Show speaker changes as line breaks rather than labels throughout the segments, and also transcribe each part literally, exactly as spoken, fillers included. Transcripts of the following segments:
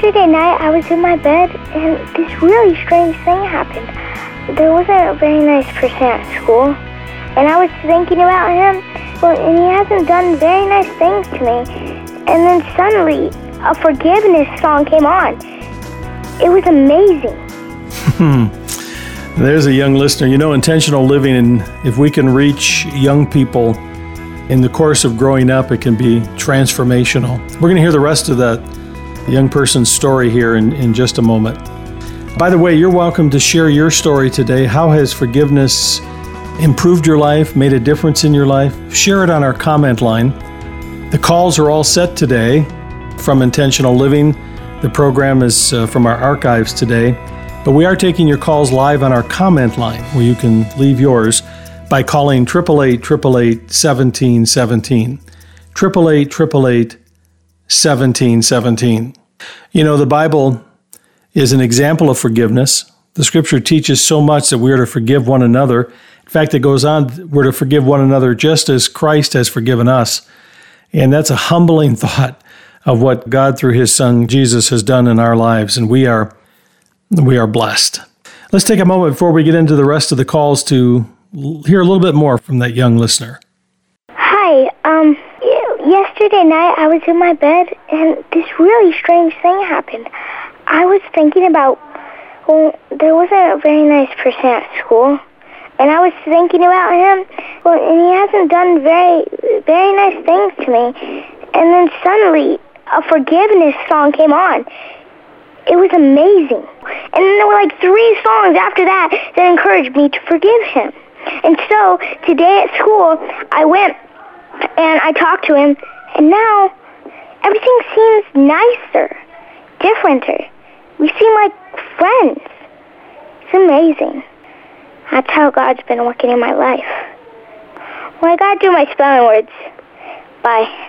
Yesterday night, I was in my bed, and this really strange thing happened. There wasn't a very nice person at school, and I was thinking about him, well, and he hasn't done very nice things to me. And then suddenly, a forgiveness song came on. It was amazing.
There's a young listener. You know, intentional living, and if we can reach young people in the course of growing up, it can be transformational. We're going to hear the rest of that young person's story here in, in just a moment. By the way, you're welcome to share your story today. How has forgiveness improved your life, made a difference in your life? Share it on our comment line. The calls are all set today from Intentional Living. The program is uh, from our archives today. But we are taking your calls live on our comment line, where you can leave yours by calling eight eight eight, eight eight eight, one seven one seven. eight eight eight, eight eight eight, one seven one seven. You know, the Bible is an example of forgiveness. The Scripture teaches so much that we are to forgive one another. In fact, it goes on, we're to forgive one another just as Christ has forgiven us. And that's a humbling thought of what God through His Son Jesus has done in our lives, and we are we are blessed. Let's take a moment before we get into the rest of the calls to hear a little bit more from that young listener.
Hi, um, yesterday night I was in my bed, and this really strange thing happened. I was thinking about, well, there wasn't a very nice person at school, and I was thinking about him, well, and he hasn't done very, very nice things to me. And then suddenly, a forgiveness song came on. It was amazing. And then there were like three songs after that that encouraged me to forgive him. And so today at school, I went and I talked to him, and now everything seems nicer, differenter. We seem like friends. It's amazing. That's how God's been working in my life. Well, I gotta do my spelling words. Bye.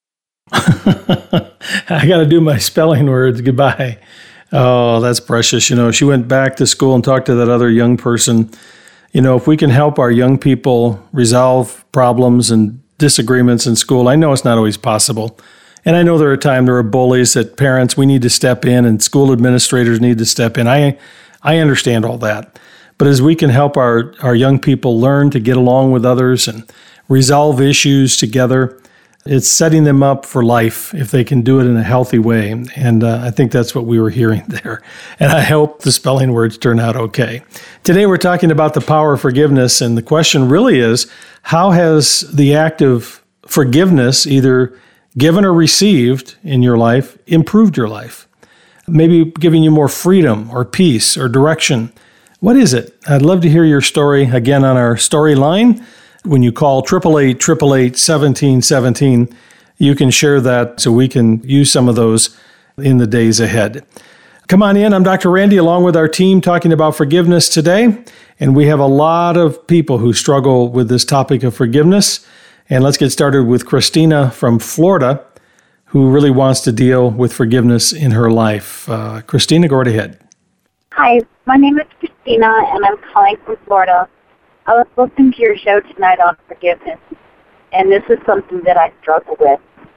I got to do my spelling words. Goodbye. Oh, that's precious. You know, she went back to school and talked to that other young person. You know, if we can help our young people resolve problems and disagreements in school, I know it's not always possible. And I know there are times there are bullies that parents, we need to step in, and school administrators need to step in. I I understand all that. But as we can help our, our young people learn to get along with others and resolve issues together, it's setting them up for life if they can do it in a healthy way. And uh, I think that's what we were hearing there. And I hope the spelling words turn out okay. Today we're talking about the power of forgiveness. And the question really is, how has the act of forgiveness, either given or received in your life, improved your life? Maybe giving you more freedom or peace or direction. What is it? I'd love to hear your story again on our story line. When you call eight eight eight, eight eight eight, one seven one seven, you can share that so we can use some of those in the days ahead. Come on in. I'm Doctor Randy, along with our team, talking about forgiveness today. And we have a lot of people who struggle with this topic of forgiveness. And let's get started with Christina from Florida, who really wants to deal with forgiveness in her life. Uh, Christina, go right ahead.
Hi, my name is Christina, and I'm calling from Florida. I was listening to your show tonight on forgiveness, and this is something that I struggle with.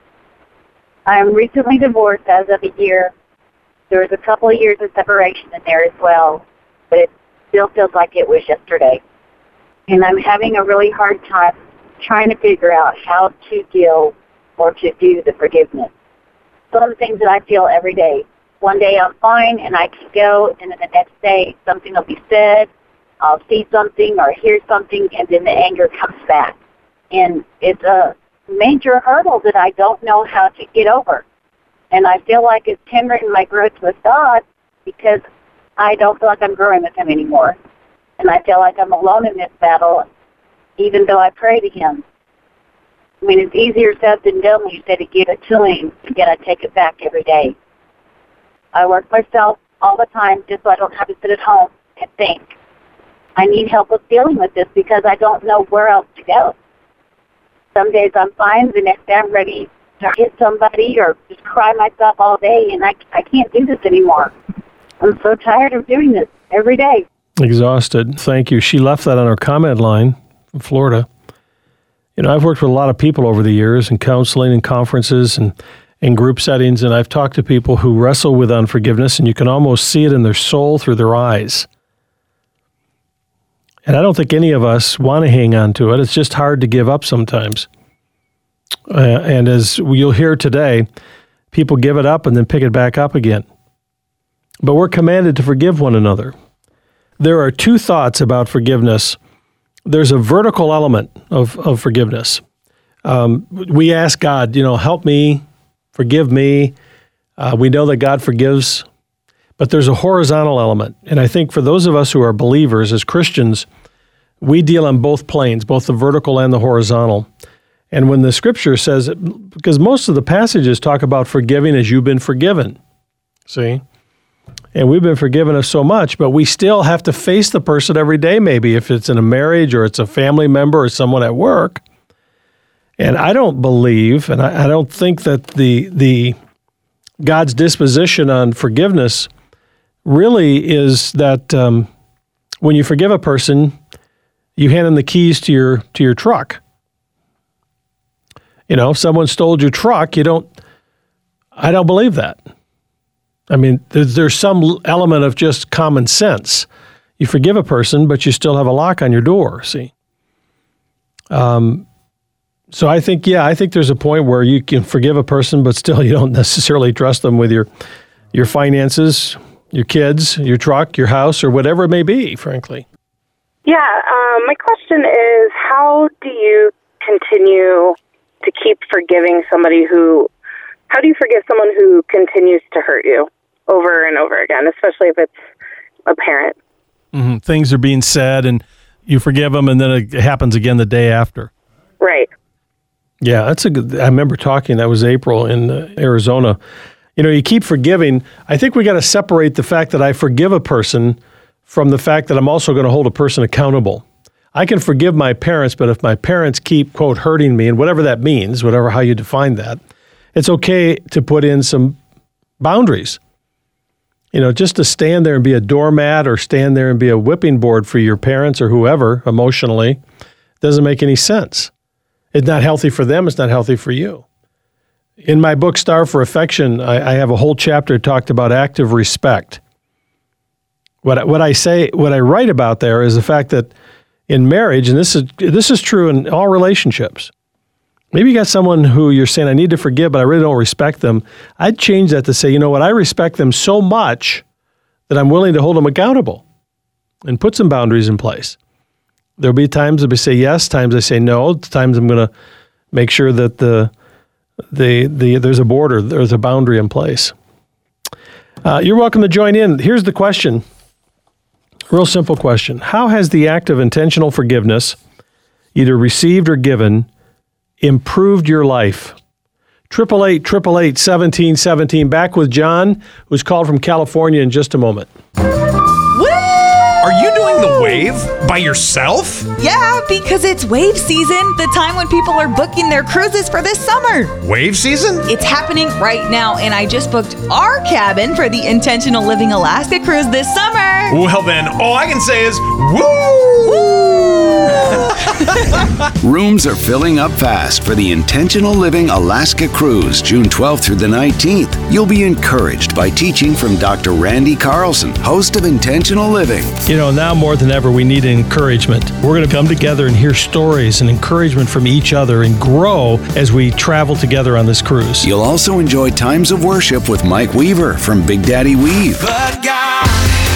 I'm recently divorced as of a year. There was a couple of years of separation in there as well, but it still feels like it was yesterday. And I'm having a really hard time trying to figure out how to deal or to do the forgiveness. Some of the things that I feel every day. One day I'm fine and I can go, and then the next day something will be said, I'll see something or hear something, and then the anger comes back. And it's a major hurdle that I don't know how to get over. And I feel like it's hindering my growth with God because I don't feel like I'm growing with Him anymore. And I feel like I'm alone in this battle, even though I pray to Him. I mean, it's easier said than done when you say to give it to Him, and yet I take it back every day. I work myself all the time just so I don't have to sit at home and think. I need help with dealing with this because I don't know where else to go. Some days I'm fine, the next day I'm ready to hit somebody or just cry myself all day, and I, I can't do this anymore. I'm so tired of doing this every day.
Exhausted. Thank you. She left that on our comment line from Florida. You know, I've worked with a lot of people over the years in counseling and conferences, and in group settings, and I've talked to people who wrestle with unforgiveness, and you can almost see it in their soul through their eyes. And I don't think any of us want to hang on to it. It's just hard to give up sometimes. Uh, and as you'll hear today, people give it up and then pick it back up again. But we're commanded to forgive one another. There are two thoughts about forgiveness. There's a vertical element of, of forgiveness. Um, we ask God, you know, help me, forgive me. Uh, we know that God forgives. But there's a horizontal element. And I think for those of us who are believers, as Christians, we deal on both planes, both the vertical and the horizontal. And when the scripture says, because most of the passages talk about forgiving as you've been forgiven, see? And we've been forgiven of so much, but we still have to face the person every day, maybe if it's in a marriage or it's a family member or someone at work. And I don't believe, and I, I don't think that the the God's disposition on forgiveness really is that um, when you forgive a person, you hand them the keys to your to your truck. You know, if someone stole your truck, you don't, I don't believe that. I mean, there's, there's some element of just common sense. You forgive a person, but you still have a lock on your door, see? Um, so I think, yeah, I think there's a point where you can forgive a person, but still you don't necessarily trust them with your your finances, your kids, your truck, your house, or whatever it may be, frankly.
Yeah, um, my question is, how do you continue to keep forgiving somebody who, how do you forgive someone who continues to hurt you over and over again, especially if it's a parent?
Mm-hmm. Things are being said and you forgive them and then it happens again the day after.
Right.
Yeah, that's a good, I remember talking, that was April in uh, Arizona. You know, you keep forgiving. I think we got to separate the fact that I forgive a person from the fact that I'm also going to hold a person accountable. I can forgive my parents, but if my parents keep, quote, hurting me, and whatever that means, whatever how you define that, it's okay to put in some boundaries. You know, just to stand there and be a doormat or stand there and be a whipping board for your parents or whoever emotionally doesn't make any sense. It's not healthy for them. It's not healthy for you. In my book, Starve for Affection, I, I have a whole chapter talked about active respect. What, what I say, what I write about there is the fact that in marriage, and this is this is true in all relationships, maybe you got someone who you're saying, I need to forgive, but I really don't respect them. I'd change that to say, you know what, I respect them so much that I'm willing to hold them accountable and put some boundaries in place. There'll be times that I say yes, times I say no, times I'm going to make sure that the the the there's a border, there's a boundary in place. Uh, you're welcome to join in. Here's the question. Real simple question. How has the act of intentional forgiveness, either received or given, improved your life? Triple eight, triple eight, seventeen, seventeen. Back with John, who's called from California in just a moment.
Are you doing the wave by yourself?
Yeah, because it's wave season, the time when people are booking their cruises for this summer.
Wave season?
It's happening right now, and I just booked our cabin for the Intentional Living Alaska cruise this summer.
Well then, all I can say is, woo!
Woo!
Rooms are filling up fast for the Intentional Living Alaska Cruise, June twelfth through the nineteenth. You'll be encouraged by teaching from Doctor Randy Carlson, host of Intentional Living.
You know, now more than ever, we need encouragement. We're going to come together and hear stories and encouragement from each other and grow as we travel together on this cruise.
You'll also enjoy times of worship with Mike Weaver from Big Daddy Weave.
But God,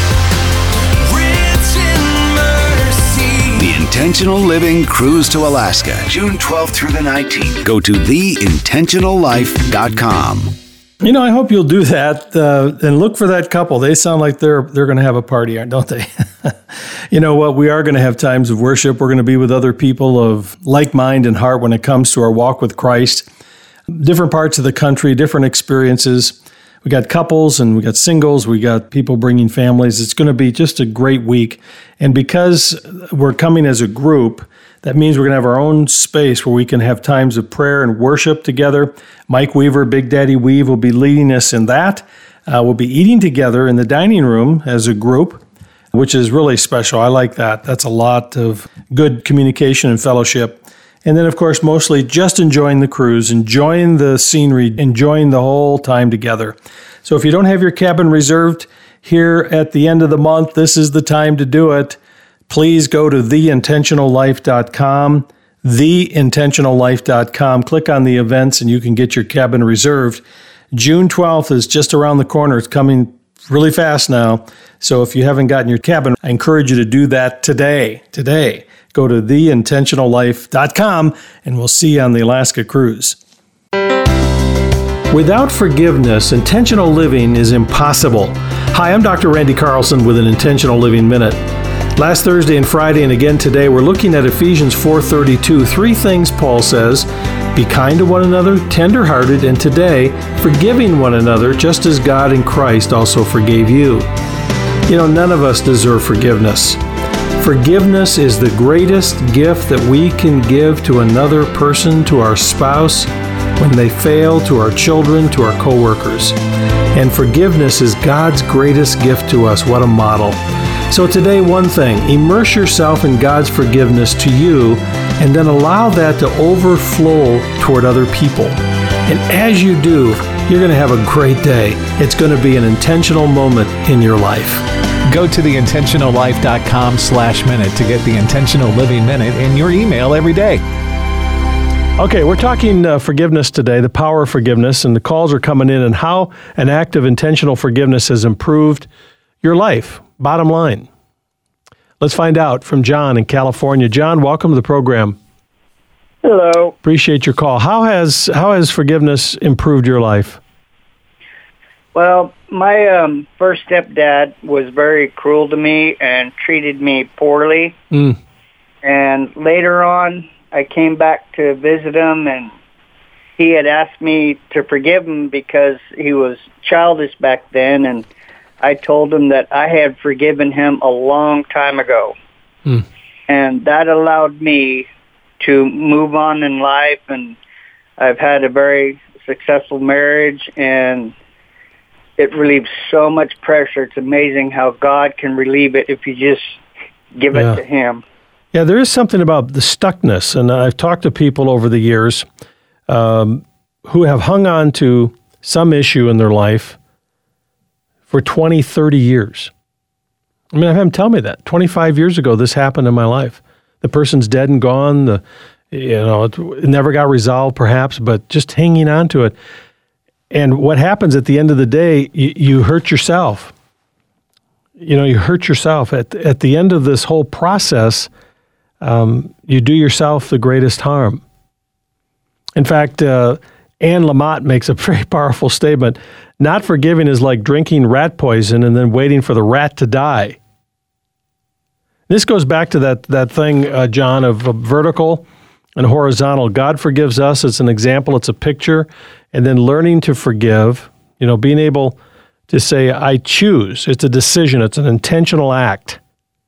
rich in mercy.
The Intentional Living Cruise to Alaska, June twelfth through the nineteenth. Go to the intentional life dot com.
You know, I hope you'll do that uh, and look for that couple. They sound like they're they're going to have a party, don't they? You know what? We are going to have times of worship. We're going to be with other people of like mind and heart when it comes to our walk with Christ. Different parts of the country, different experiences. We got couples and we got singles. We got people bringing families. It's going to be just a great week. And because we're coming as a group, that means we're going to have our own space where we can have times of prayer and worship together. Mike Weaver, Big Daddy Weave, will be leading us in that. Uh, we'll be eating together in the dining room as a group, which is really special. I like that. That's a lot of good communication and fellowship. And then, of course, mostly just enjoying the cruise, enjoying the scenery, enjoying the whole time together. So if you don't have your cabin reserved here at the end of the month, this is the time to do it. Please go to the intentional life dot com, the intentional life dot com. Click on the events and you can get your cabin reserved. June twelfth is just around the corner. It's coming really fast now. So if you haven't gotten your cabin, I encourage you to do that today. Today. Go to the intentional life dot com and we'll see you on the Alaska cruise. Without forgiveness, intentional living is impossible. Hi, I'm Doctor Randy Carlson with an Intentional Living Minute. Last Thursday and Friday and again today, we're looking at Ephesians four thirty-two. Three things Paul says: be kind to one another, tender-hearted, and today, forgiving one another, just as God in Christ also forgave you. You know, none of us deserve forgiveness. Forgiveness is the greatest gift that we can give to another person, to our spouse, when they fail, to our children, to our coworkers. And forgiveness is God's greatest gift to us. What a model. So today, one thing, immerse yourself in God's forgiveness to you, and then allow that to overflow toward other people. And as you do, you're going to have a great day. It's going to be an intentional moment in your life.
Go to the intentional life dot com slash minute to get the Intentional Living Minute in your email every day.
Okay, we're talking uh, forgiveness today, the power of forgiveness, and the calls are coming in and how an act of intentional forgiveness has improved your life. Bottom line. Let's find out from John in California. John, welcome to the program.
Hello.
Appreciate your call. How has how has forgiveness improved your life?
Well, my um, first stepdad was very cruel to me and treated me poorly.
Mm.
And later on, I came back to visit him, and he had asked me to forgive him because he was childish back then, and I told him that I had forgiven him a long time ago. Mm. And that allowed me to move on in life, and I've had a very successful marriage, and it relieves so much pressure. It's amazing how God can relieve it if you just give
yeah.
it to Him.
Yeah, there is something about the stuckness, and I've talked to people over the years um, who have hung on to some issue in their life for twenty, thirty years. I mean, I've had them tell me that. twenty-five years ago, this happened in my life. The person's dead and gone. The, you know, it, it never got resolved, perhaps, but just hanging on to it. And what happens at the end of the day, you, you hurt yourself. You know, you hurt yourself. At, at the end of this whole process, um, you do yourself the greatest harm. In fact, uh, Anne Lamott makes a very powerful statement. Not forgiving is like drinking rat poison and then waiting for the rat to die. This goes back to that, that thing, uh, John, of uh, vertical and horizontal. God forgives us. It's an example. It's a picture. And then learning to forgive, you know, being able to say, I choose. It's a decision. It's an intentional act.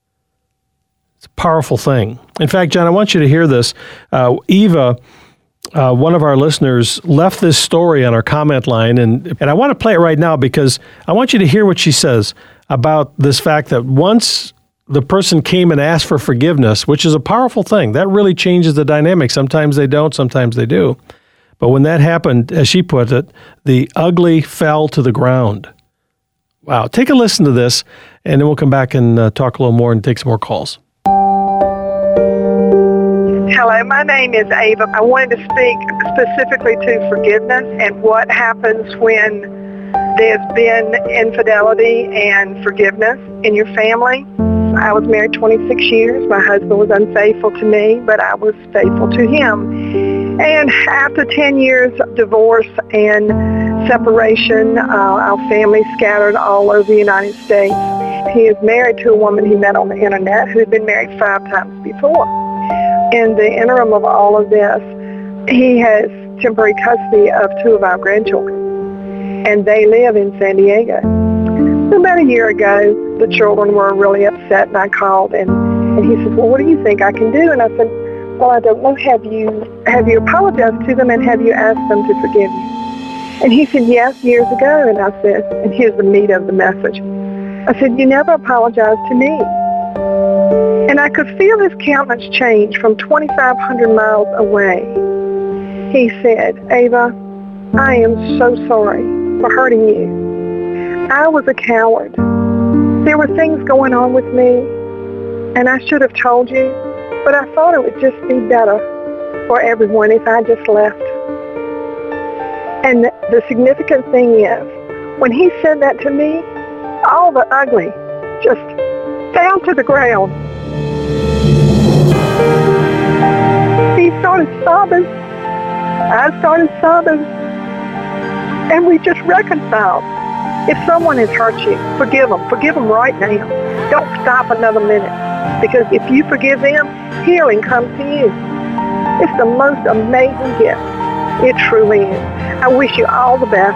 It's a powerful thing. In fact, John, I want you to hear this. Uh, Eva, uh, one of our listeners, left this story on our comment line, and, and I want to play it right now because I want you to hear what she says about this fact that once the person came and asked for forgiveness, which is a powerful thing, that really changes the dynamic. Sometimes they don't, sometimes they do. But when that happened, as she put it, the ugly fell to the ground. Wow. Take a listen to this, and then we'll come back and uh, talk a little more and take some more calls.
Hello, my name is Ava. I wanted to speak specifically to forgiveness and what happens when there's been infidelity and forgiveness in your family. I was married twenty-six years. My husband was unfaithful to me, but I was faithful to him. And after ten years of divorce and separation, uh, our family scattered all over the United States. He is married to a woman he met on the internet who had been married five times before. In the interim of all of this, he has temporary custody of two of our grandchildren, and they live in San Diego. About a year ago, the children were really upset, and I called, and, and he said, well, what do you think I can do? And I said, well, I don't know. Have you have you apologized to them, and have you asked them to forgive you? And he said, yes, years ago. And I said, and here's the meat of the message. I said, you never apologized to me. And I I could feel his countenance change from twenty-five hundred miles away. He said, Ava, I am so sorry for hurting you. I was a coward. There were things going on with me, and I should have told you, but I thought it would just be better for everyone if I just left. And the, the significant thing is, when he said that to me, all the ugly just fell to the ground. He started sobbing. I started sobbing. And we just reconciled. If someone has hurt you, forgive them. Forgive them right now. Don't stop another minute. Because if you forgive them, healing comes to you. It's the most amazing gift. It truly is. I wish you all the best.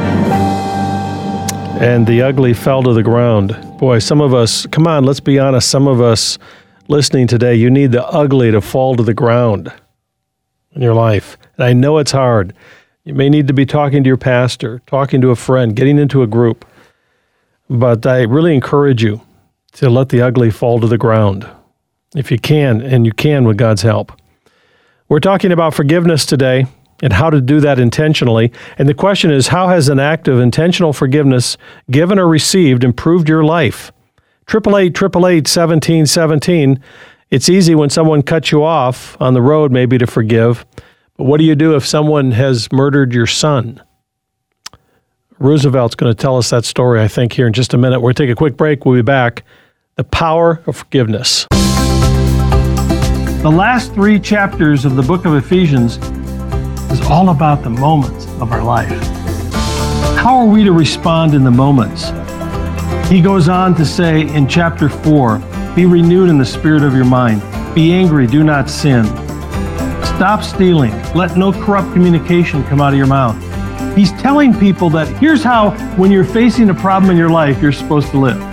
And the ugly fell to the ground. Boy, some of us, come on, let's be honest, some of us listening today, you need the ugly to fall to the ground in your life. And I know it's hard. You may need to be talking to your pastor, talking to a friend, getting into a group. But I really encourage you to let the ugly fall to the ground, if you can, and you can with God's help. We're talking about forgiveness today and how to do that intentionally. And the question is, how has an act of intentional forgiveness, given or received, improved your life? eight eight eight, eight eight eight, one seven one seven. It's easy when someone cuts you off on the road maybe to forgive. But what do you do if someone has murdered your son? Roosevelt's going to tell us that story, I think, here in just a minute. We'll take a quick break. We'll be back. The power of forgiveness. The last three chapters of the book of Ephesians is all about the moments of our life. How are we to respond in the moments? He goes on to say in chapter four, be renewed in the spirit of your mind. Be angry, do not sin. Stop stealing. Let no corrupt communication come out of your mouth. He's telling people that here's how, when you're facing a problem in your life, you're supposed to live.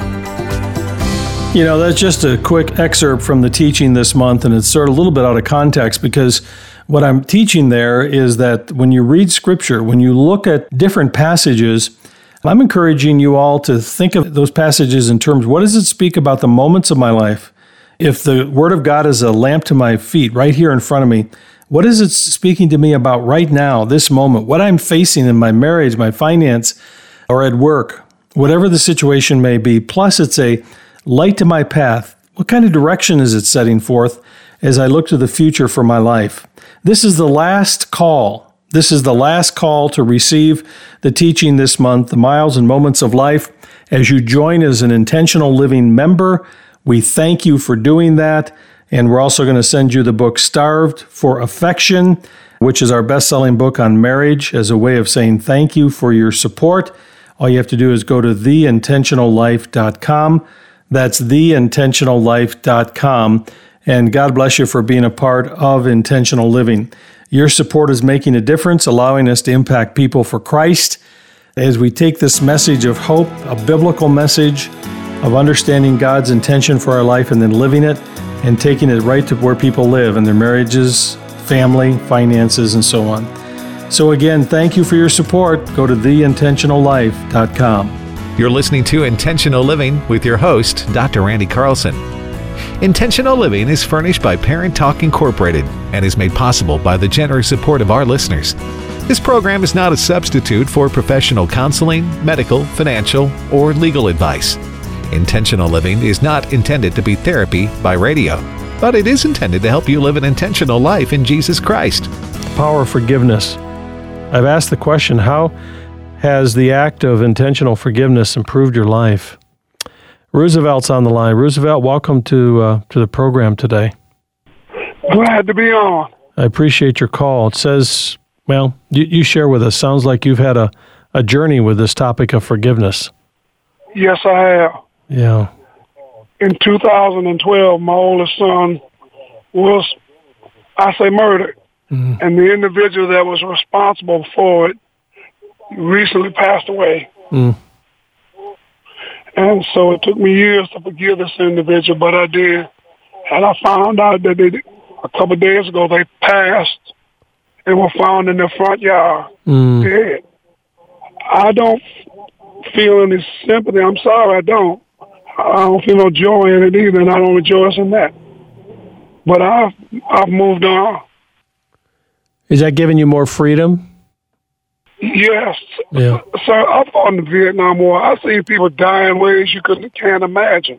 You know, that's just a quick excerpt from the teaching this month, and it's sort of a little bit out of context because what I'm teaching there is that when you read Scripture, when you look at different passages, I'm encouraging you all to think of those passages in terms, what does it speak about the moments of my life? If the Word of God is a lamp to my feet right here in front of me, what is it speaking to me about right now, this moment, what I'm facing in my marriage, my finance, or at work, whatever the situation may be, plus it's a light to my path. What kind of direction is it setting forth as I look to the future for my life? This is the last call. This is the last call to receive the teaching this month, the Miles and Moments of Life. As you join as an Intentional Living member, we thank you for doing that. And we're also going to send you the book Starved for Affection, which is our best-selling book on marriage, as a way of saying thank you for your support. All you have to do is go to the intentional life dot com. That's the intentional life dot com. And God bless you for being a part of Intentional Living. Your support is making a difference, allowing us to impact people for Christ as we take this message of hope, a biblical message of understanding God's intention for our life and then living it and taking it right to where people live in their marriages, family, finances, and so on. So again, thank you for your support. Go to the intentional life dot com.
You're listening to Intentional Living with your host, Doctor Randy Carlson. Intentional Living is furnished by Parent Talk Incorporated and is made possible by the generous support of our listeners. This program is not a substitute for professional counseling, medical, financial, or legal advice. Intentional Living is not intended to be therapy by radio, but it is intended to help you live an intentional life in Jesus Christ.
Power of forgiveness. I've asked the question, how has the act of intentional forgiveness improved your life? Roosevelt's on the line. Roosevelt, welcome to uh, to the program today.
Glad to be on.
I appreciate your call. It says, well, you, you share with us. Sounds like you've had a, a journey with this topic of forgiveness.
Yes, I have.
Yeah.
In two thousand twelve, my oldest son was, I say, murdered. Mm. And the individual that was responsible for it recently passed away. Mm. And so it took me years to forgive this individual, but I did. And I found out that they, a couple of days ago, they passed and were found in their front yard, mm. dead. I don't feel any sympathy. I'm sorry, I don't. I don't feel no joy in it either, and I don't rejoice in that. but I've I've moved on.
Is that giving you more freedom?
Yes.
Yeah.
So I fought in the Vietnam War. I seen people die in ways you couldn't can't imagine.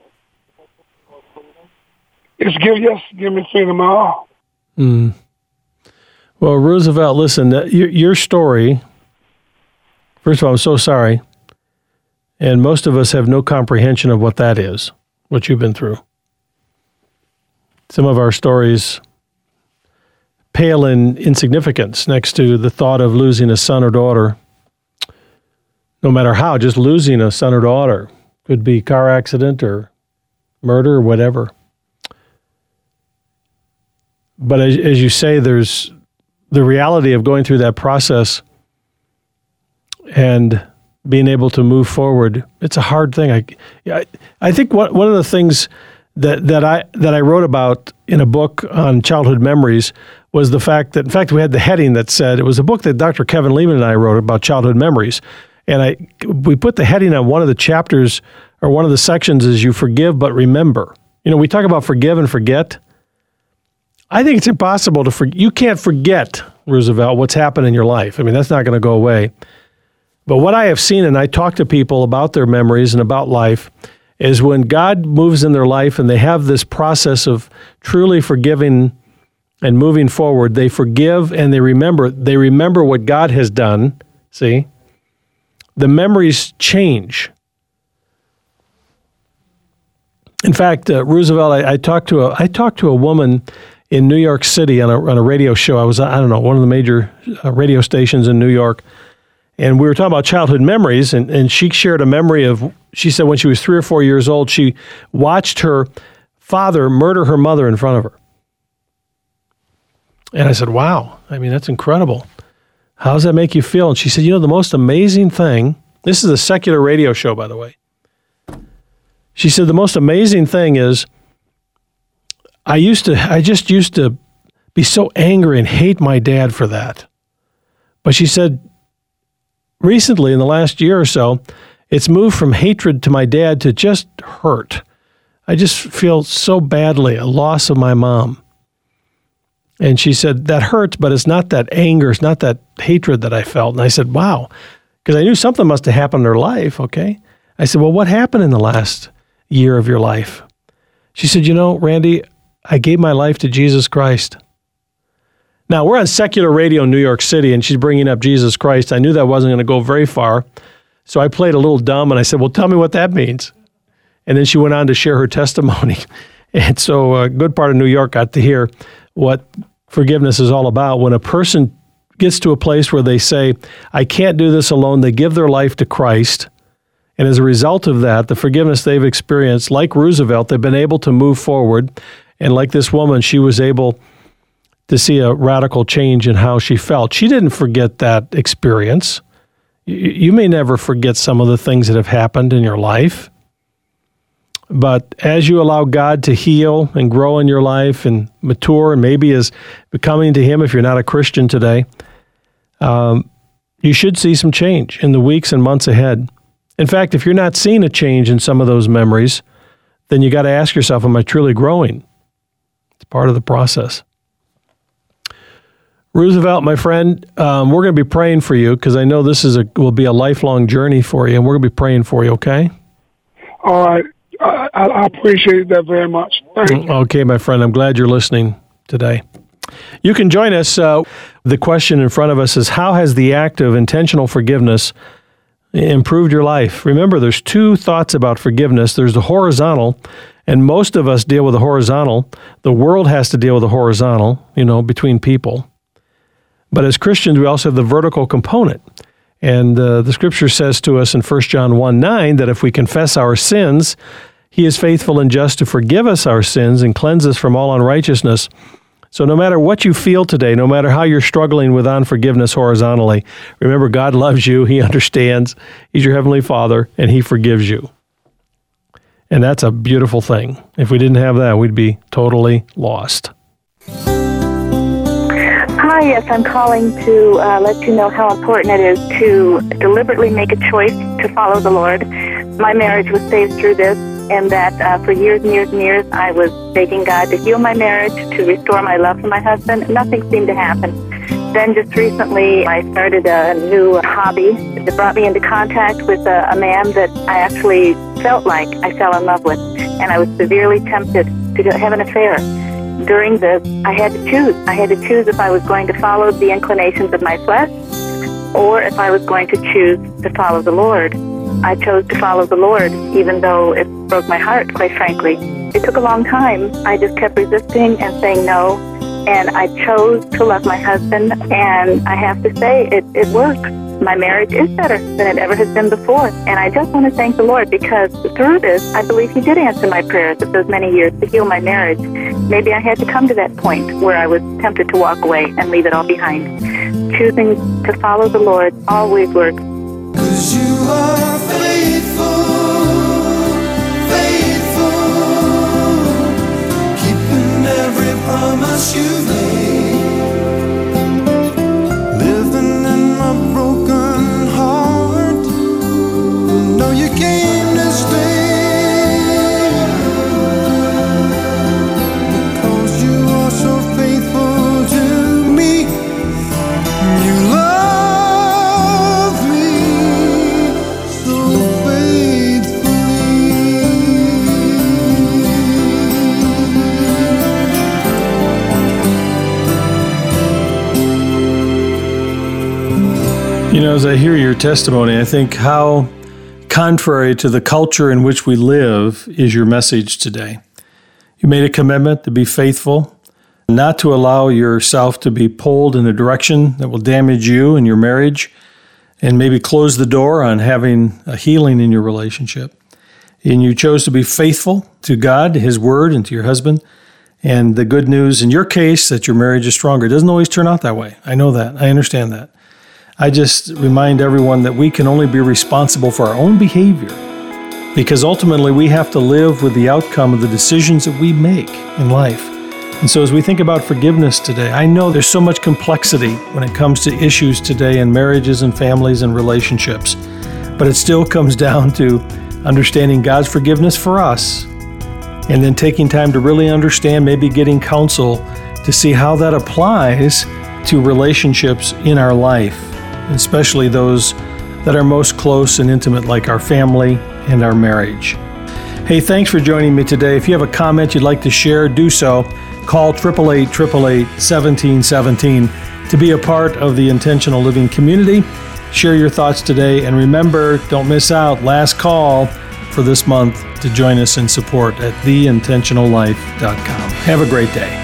It's give yes, give me freedom at all.
Mm. Well, Roosevelt, listen, your, your story. First of all, I'm so sorry, and most of us have no comprehension of what that is, what you've been through. Some of our stories pale in insignificance next to the thought of losing a son or daughter. No matter how, just losing a son or daughter. Could be car accident or murder or whatever. But as, as you say, there's the reality of going through that process and being able to move forward. It's a hard thing. I, I, I think one, one of the things that, that I that I wrote about in a book on childhood memories was the fact that, in fact, we had the heading that said, it was a book that Doctor Kevin Lehman and I wrote about childhood memories. And I we put the heading on one of the chapters, or one of the sections is, you forgive but remember. You know, we talk about forgive and forget. I think it's impossible to forget. You can't forget, Roosevelt, what's happened in your life. I mean, that's not going to go away. But what I have seen, and I talk to people about their memories and about life, is when God moves in their life and they have this process of truly forgiving and moving forward, they forgive and they remember. They remember what God has done, see? The memories change. In fact, uh, Roosevelt, I, I talked to a I talked to a woman in New York City on a on a radio show. I was I don't know one of the major uh, radio stations in New York, and we were talking about childhood memories. And, and she shared a memory of, she said when she was three or four years old, she watched her father murder her mother in front of her. And I said, "Wow, I mean that's incredible. How does that make you feel?" And she said, "You know, the most amazing thing." This is a secular radio show, by the way. She said, "The most amazing thing is, I used to, I just used to be so angry and hate my dad for that." But she said, recently, in the last year or so, it's moved from hatred to my dad to just hurt. I just feel so badly, a loss of my mom. And she said, that hurts, but it's not that anger, it's not that hatred that I felt. And I said, wow, because I knew something must have happened in her life, okay? I said, well, what happened in the last year of your life? She said, you know, Randy, I gave my life to Jesus Christ. Now, we're on secular radio in New York City, and she's bringing up Jesus Christ. I knew that wasn't going to go very far, so I played a little dumb, and I said, well, tell me what that means. And then she went on to share her testimony. And so a good part of New York got to hear what forgiveness is all about. When a person gets to a place where they say, I can't do this alone, they give their life to Christ, and as a result of that, the forgiveness they've experienced, like Roosevelt, they've been able to move forward. And like this woman, she was able to see a radical change in how she felt. She didn't forget that experience. You, you may never forget some of the things that have happened in your life. But as you allow God to heal and grow in your life and mature, and maybe is becoming to Him if you're not a Christian today, um, you should see some change in the weeks and months ahead. In fact, if you're not seeing a change in some of those memories, then you got to ask yourself, am I truly growing? It's part of the process. Roosevelt, my friend, um, we're going to be praying for you because I know this is a will be a lifelong journey for you, and we're going to be praying for you, okay?
All right. I, I appreciate that very much. Thank you.
Okay, my friend. I'm glad you're listening today. You can join us. Uh, the question in front of us is, how has the act of intentional forgiveness improved your life? Remember, there's two thoughts about forgiveness. There's the horizontal, and most of us deal with the horizontal. The world has to deal with the horizontal, you know, between people. But as Christians, we also have the vertical component. And uh, the Scripture says to us in First John one nine that if we confess our sins, He is faithful and just to forgive us our sins and cleanse us from all unrighteousness. So no matter what you feel today, no matter how you're struggling with unforgiveness horizontally, remember God loves you, He understands, He's your Heavenly Father, and He forgives you. And that's a beautiful thing. If we didn't have that, we'd be totally lost.
Hi, yes, I'm calling to uh, let you know how important it is to deliberately make a choice to follow the Lord. My marriage was saved through this. and that uh, for years and years and years I was begging God to heal my marriage, to restore my love for my husband. Nothing seemed to happen. Then just recently I started a new hobby that brought me into contact with a, a man that I actually felt like I fell in love with, and I was severely tempted to have an affair. During this, I had to choose. I had to choose if I was going to follow the inclinations of my flesh or if I was going to choose to follow the Lord. I chose to follow the Lord, even though it broke my heart, quite frankly. It took a long time. I just kept resisting and saying no, and I chose to love my husband, and I have to say, it, it worked. My marriage is better than it ever has been before, and I just want to thank the Lord because through this, I believe He did answer my prayers of those many years to heal my marriage. Maybe I had to come to that point where I was tempted to walk away and leave it all behind. Choosing to follow the Lord always works.
'Cause you are faithful, faithful, keeping every promise you made, living in a broken heart. No, you came to stay, because you are so faithful to me. You love me so faithfully.
You know, as I hear your testimony, I think how contrary to the culture in which we live is your message today. You made a commitment to be faithful, not to allow yourself to be pulled in a direction that will damage you and your marriage, and maybe close the door on having a healing in your relationship. And you chose to be faithful to God, to His Word, and to your husband. And the good news in your case that your marriage is stronger. It doesn't always turn out that way. I know that. I understand that. I just remind everyone that we can only be responsible for our own behavior, because ultimately we have to live with the outcome of the decisions that we make in life. And so as we think about forgiveness today, I know there's so much complexity when it comes to issues today in marriages and families and relationships, but it still comes down to understanding God's forgiveness for us, and then taking time to really understand, maybe getting counsel to see how that applies to relationships in our life, especially those that are most close and intimate, like our family and our marriage. Hey, thanks for joining me today. If you have a comment you'd like to share, do so. Call eight eight eight, eight eight eight, one seven one seven to be a part of the Intentional Living community. Share your thoughts today, and remember, don't miss out. Last call for this month to join us in support at the intentional life dot com. Have a great day.